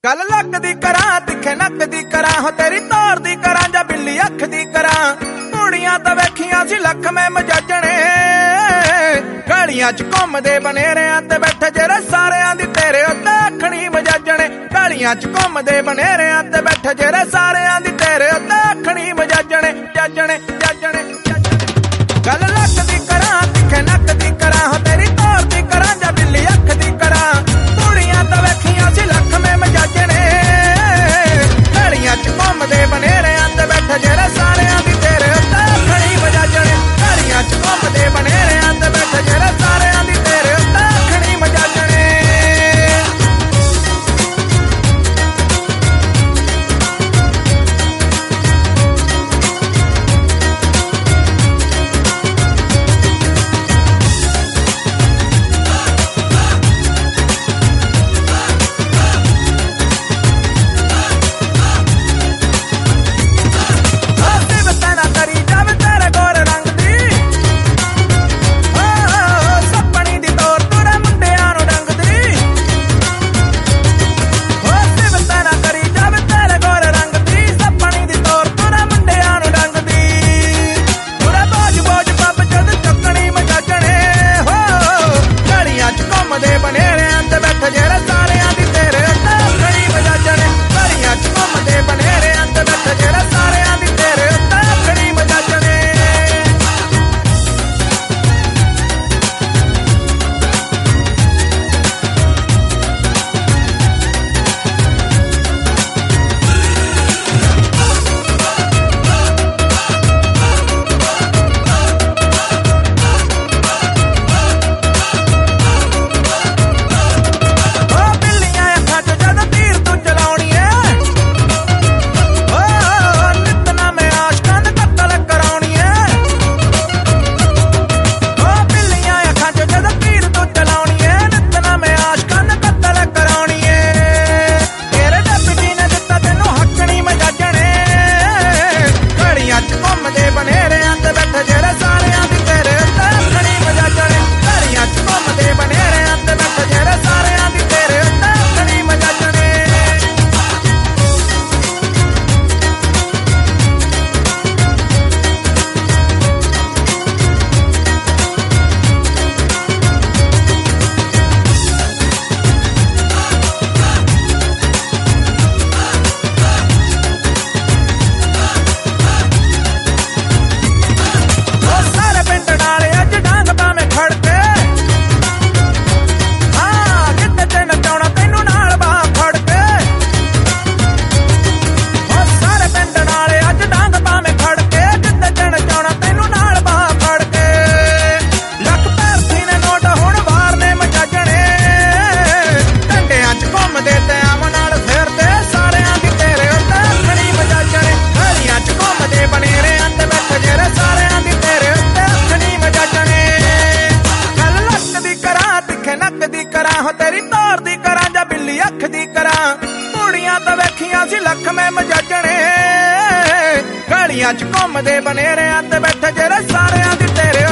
गल लक दी करा तिखे नक दी करा हो तेरी तौर दी करा जा बिल्ली अख दी करा कुड़ियां तो वेखियां सी लख में मजाजने गलियां च घुमदे बनेरियां ते बैठे जेरे सारियां दी तेरे उत्ते अखणी मजाजने गलियां च घुमदे बनेरियां ते बैठे जेरे सारियां दी तेरे उत्ते अखणी मजाजने जाजने जाजने गल लक दी करा तिखे नक दी करा हो तेरी तौर दी करा जा बिल्ली अख दी करा कुड़ियां तो वेखियां सी लख में मजाजने गलियां च घुमदे बनेरियां ते बैठे जेरे सारियां दी तेरे उत्ते अखणी मजाजने गलियां च घुमदे बनेरियां ते बैठे जेरे सारियां दी तेरे उत्ते अखणी मजाजने तेरी तौर दी करा जा बिल्ली अख दी करा कुड़ियां तो वेखियां सी लख में मजाजने गलियां च घुमदे बनेरियां ते बैठे जेरे सारियां दी तेरे